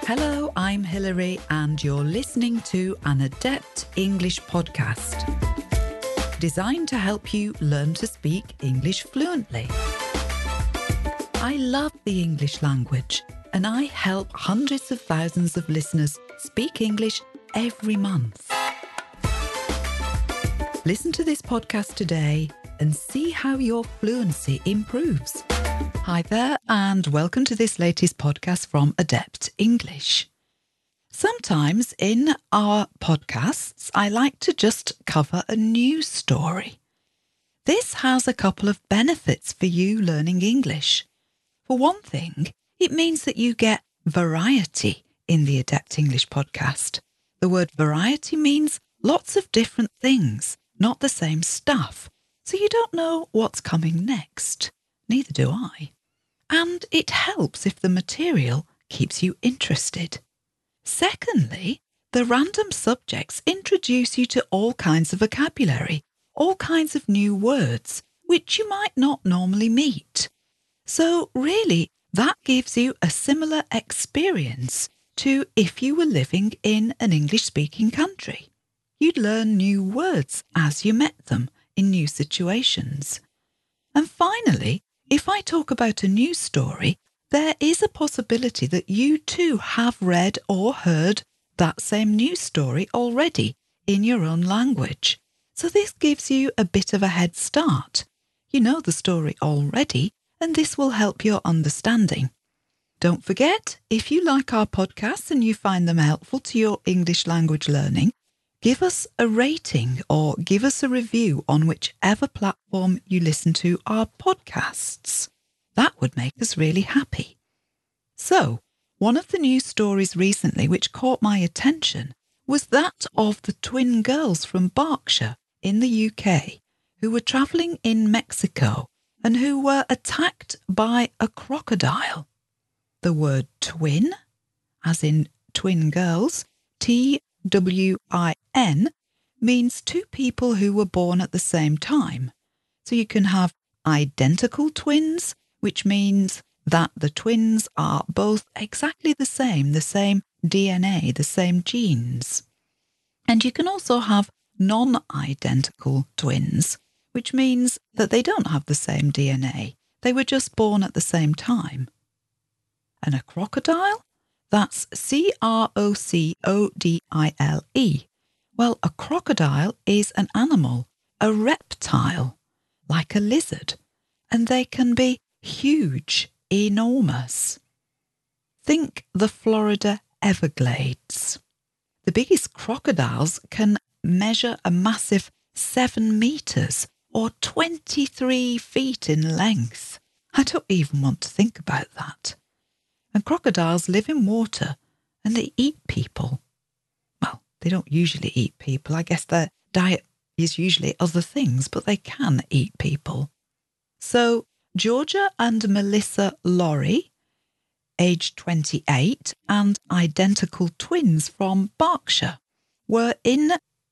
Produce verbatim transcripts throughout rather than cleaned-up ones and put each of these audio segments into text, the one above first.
Hello, I'm Hilary and you're listening to an Adept English podcast, designed to help you learn to speak English fluently. I love the English language and I help hundreds of thousands of listeners speak English every month. Listen to this podcast today and see how your fluency improves. Hi there and welcome to this latest podcast from Adept English. Sometimes in our podcasts, I like to just cover a news story. This has a couple of benefits for you learning English. For one thing, it means that you get variety in the Adept English podcast. The word variety means lots of different things, not the same stuff. So you don't know what's coming next. Neither do I. And it helps if the material keeps you interested. Secondly, the random subjects introduce you to all kinds of vocabulary, all kinds of new words, which you might not normally meet. So really, that gives you a similar experience to if you were living in an English-speaking country. You'd learn new words as you met them in new situations. And finally, if I talk about a news story, there is a possibility that you too have read or heard that same news story already in your own language. So this gives you a bit of a head start. You know the story already, and this will help your understanding. Don't forget, if you like our podcasts and you find them helpful to your English language learning, give us a rating or give us a review on whichever platform you listen to our podcasts. That would make us really happy. So, one of the news stories recently which caught my attention was that of the twin girls from Berkshire in the U K who were travelling in Mexico and who were attacked by a crocodile. The word twin, as in twin girls, T W I N, means two people who were born at the same time. So you can have identical twins, which means that the twins are both exactly the same, the same D N A, the same genes. And you can also have non-identical twins, which means that they don't have the same D N A. They were just born at the same time. And a crocodile? That's C R O C O D I L E. Well, a crocodile is an animal, a reptile, like a lizard, and they can be huge, enormous. Think the Florida Everglades. The biggest crocodiles can measure a massive seven metres or twenty-three feet in length. I don't even want to think about that. And crocodiles live in water and they eat people. Well, they don't usually eat people. I guess their diet is usually other things, but they can eat people. So Georgia and Melissa Laurie, aged twenty-eight, and identical twins from Berkshire, were in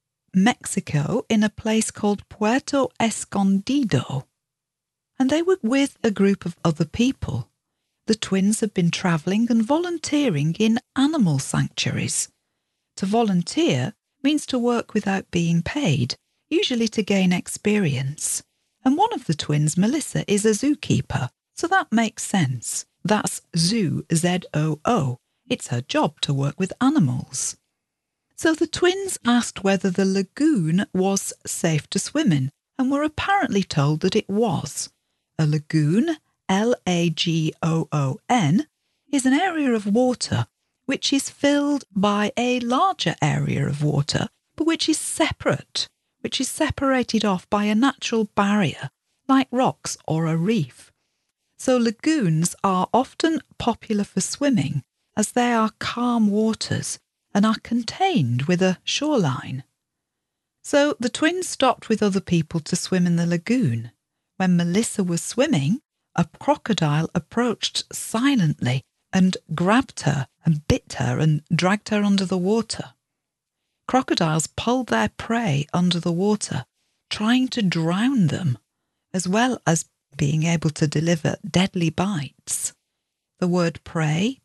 Mexico in a place called Puerto Escondido. And they were with a group of other people. The twins had been travelling and volunteering in animal sanctuaries. To volunteer means to work without being paid, usually to gain experience. And one of the twins, Melissa, is a zookeeper, so that makes sense. That's zoo, Z O O. It's her job to work with animals. So the twins asked whether the lagoon was safe to swim in, and were apparently told that it was. A lagoon, L A G O O N, is an area of water which is filled by a larger area of water, but which is separate, which is separated off by a natural barrier, like rocks or a reef. So lagoons are often popular for swimming, as they are calm waters and are contained with a shoreline. So the twins stopped with other people to swim in the lagoon. When Melissa was swimming, a crocodile approached silently and grabbed her and bit her and dragged her under the water. Crocodiles pulled their prey under the water, trying to drown them, as well as being able to deliver deadly bites. The word prey,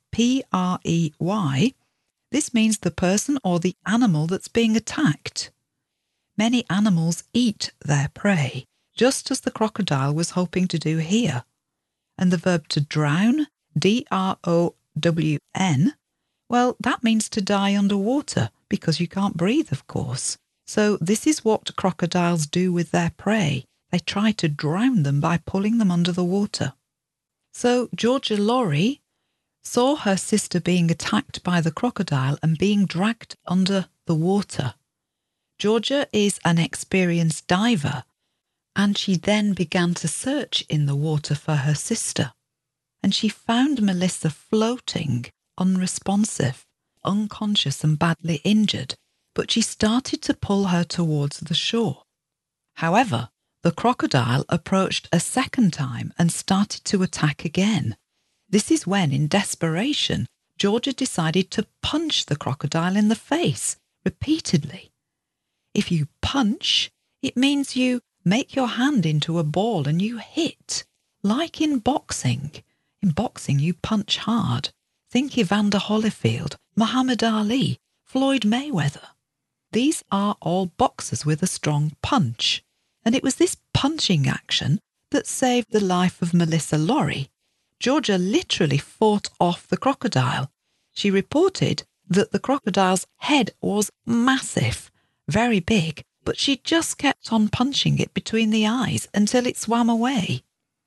P R E Y, this means the person or the animal that's being attacked. Many animals eat their prey, just as the crocodile was hoping to do here. And the verb to drown, D R O W N, well, that means to die underwater, because you can't breathe, of course. So this is what crocodiles do with their prey. They try to drown them by pulling them under the water. So Georgia Lorry saw her sister being attacked by the crocodile and being dragged under the water. Georgia is an experienced diver, and she then began to search in the water for her sister. And she found Melissa floating, unresponsive, unconscious and badly injured, but she started to pull her towards the shore. However, the crocodile approached a second time and started to attack again. This is when, in desperation, Georgia decided to punch the crocodile in the face repeatedly. If you punch, it means you make your hand into a ball and you hit, like in boxing. In boxing, you punch hard. Think Evander Holyfield, Muhammad Ali, Floyd Mayweather. These are all boxers with a strong punch. And it was this punching action that saved the life of Melissa Lorry. Georgia literally fought off the crocodile. She reported that the crocodile's head was massive, very big, but she just kept on punching it between the eyes until it swam away.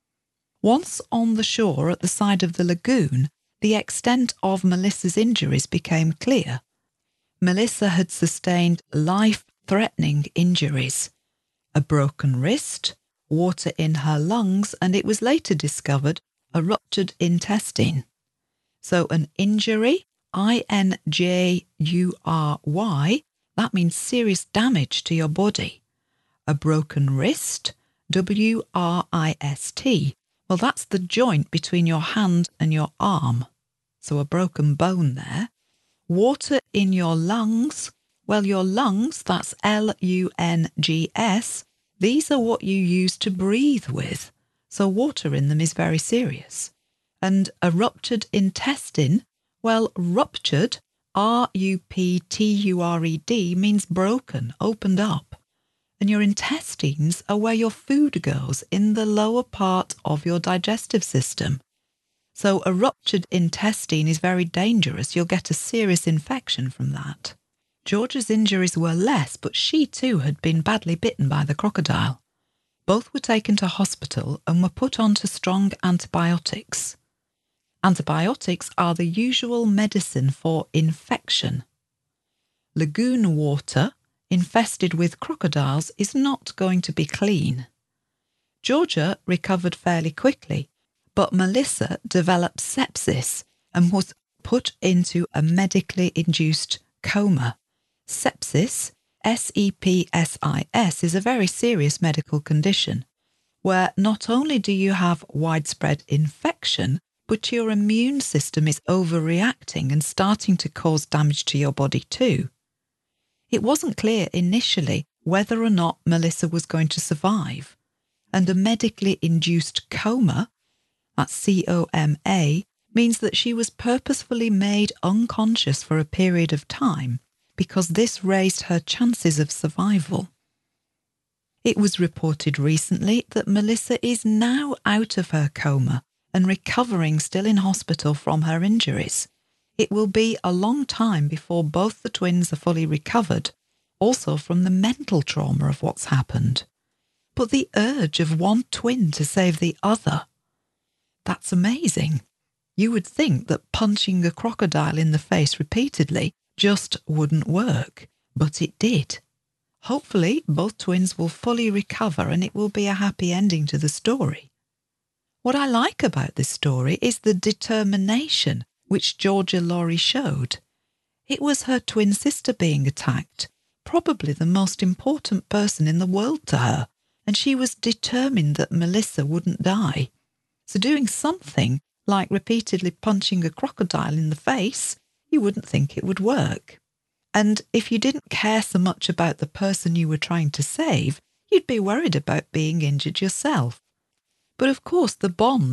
Once on the shore at the side of the lagoon, the extent of Melissa's injuries became clear. Melissa had sustained life-threatening injuries. A broken wrist, water in her lungs, and it was later discovered a ruptured intestine. So an injury, I N J U R Y, that means serious damage to your body. A broken wrist, W R I S T, well, that's the joint between your hand and your arm. So a broken bone there. Water in your lungs, well, your lungs, that's L U N G S, these are what you use to breathe with. So water in them is very serious. And a ruptured intestine, well, ruptured, R U P T U R E D, means broken, opened up. And your intestines are where your food goes, in the lower part of your digestive system. So a ruptured intestine is very dangerous. You'll get a serious infection from that. Georgia's injuries were less, but she too had been badly bitten by the crocodile. Both were taken to hospital and were put onto strong antibiotics. Antibiotics are the usual medicine for infection. Lagoon water infested with crocodiles is not going to be clean. Georgia recovered fairly quickly, but Melissa developed sepsis and was put into a medically induced coma. Sepsis, S E P S I S, is a very serious medical condition where not only do you have widespread infection, but your immune system is overreacting and starting to cause damage to your body too. It wasn't clear initially whether or not Melissa was going to survive, and a medically induced coma, that's C O M A, means that she was purposefully made unconscious for a period of time because this raised her chances of survival. It was reported recently that Melissa is now out of her coma and recovering still in hospital from her injuries. It will be a long time before both the twins are fully recovered, also from the mental trauma of what's happened. But the urge of one twin to save the other, that's amazing. You would think that punching a crocodile in the face repeatedly just wouldn't work, but it did. Hopefully, both twins will fully recover and it will be a happy ending to the story. What I like about this story is the determination which Georgia Lorry showed. It was her twin sister being attacked, probably the most important person in the world to her, and she was determined that Melissa wouldn't die. So doing something like repeatedly punching a crocodile in the face, you wouldn't think it would work. And if you didn't care so much about the person you were trying to save, you'd be worried about being injured yourself. But of course the bond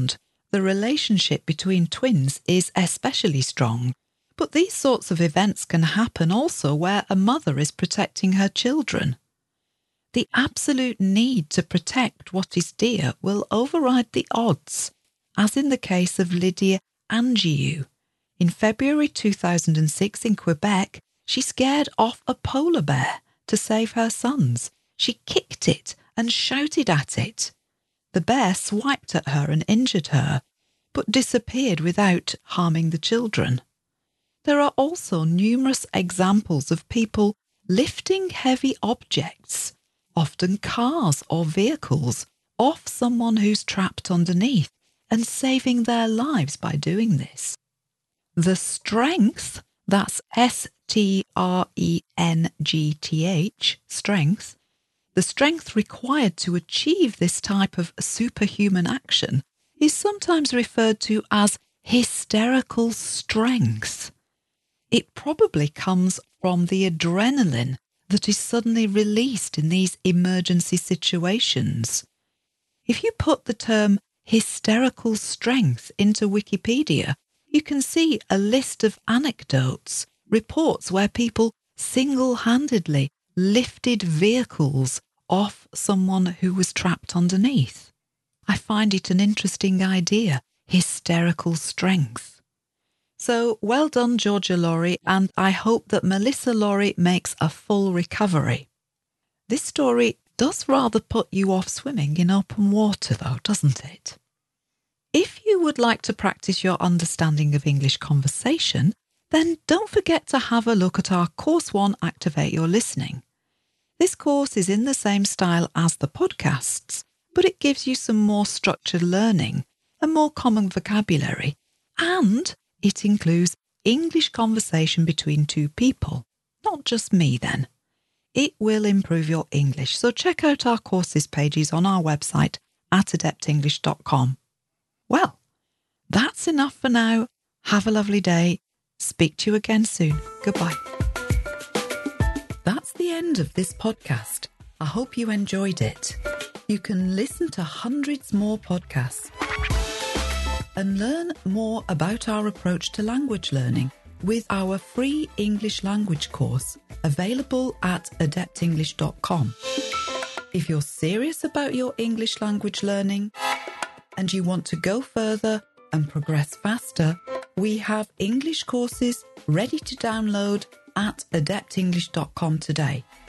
The relationship between twins is especially strong, but these sorts of events can happen also where a mother is protecting her children. The absolute need to protect what is dear will override the odds, as in the case of Lydia Angiou. In February two thousand six in Quebec, she scared off a polar bear to save her sons. She kicked it and shouted at it. The bear swiped at her and injured her, but disappeared without harming the children. There are also numerous examples of people lifting heavy objects, often cars or vehicles, off someone who's trapped underneath and saving their lives by doing this. The strength, that's S T R E N G T H, strength, the strength required to achieve this type of superhuman action is sometimes referred to as hysterical strength. It probably comes from the adrenaline that is suddenly released in these emergency situations. If you put the term hysterical strength into Wikipedia, you can see a list of anecdotes, reports where people single-handedly lifted vehicles off someone who was trapped underneath. I find it an interesting idea, hysterical strength. So well done, Georgia Laurie, and I hope that Melissa Laurie makes a full recovery. This story does rather put you off swimming in open water though, doesn't it? If you would like to practice your understanding of English conversation, then don't forget to have a look at our Course one Activate Your Listening. This course is in the same style as the podcasts, but it gives you some more structured learning, a more common vocabulary, and it includes English conversation between two people, not just me then. It will improve your English, so check out our courses pages on our website at adept english dot com. Well, that's enough for now. Have a lovely day. Speak to you again soon. Goodbye. That's the end of this podcast. I hope you enjoyed it. You can listen to hundreds more podcasts and learn more about our approach to language learning with our free English language course available at adept english dot com. If you're serious about your English language learning and you want to go further and progress faster, we have English courses ready to download at adept english dot com today.